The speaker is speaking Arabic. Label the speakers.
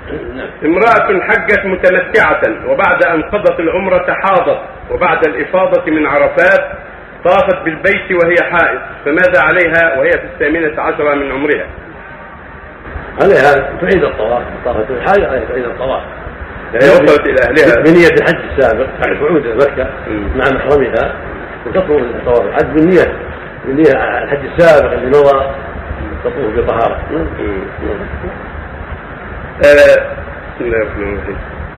Speaker 1: امرأة حجت متمتعة وبعد أن قضت العمرة حاضت، وبعد الإفاضة من عرفات طافت بالبيت وهي حائض، فماذا عليها وهي في 18 من عمرها؟
Speaker 2: عليها تعيد الطواف، طافت الحاج عليها تعيد الطواف،
Speaker 1: وصلت إلى أهلها
Speaker 2: بنية الحج السابق تعود إلى مكة مع محرمها وتطوف الطواف الحج بالنية الحج السابق اللي مضى تطوف بطهارة.
Speaker 1: بسم الله الرحمن الرحيم.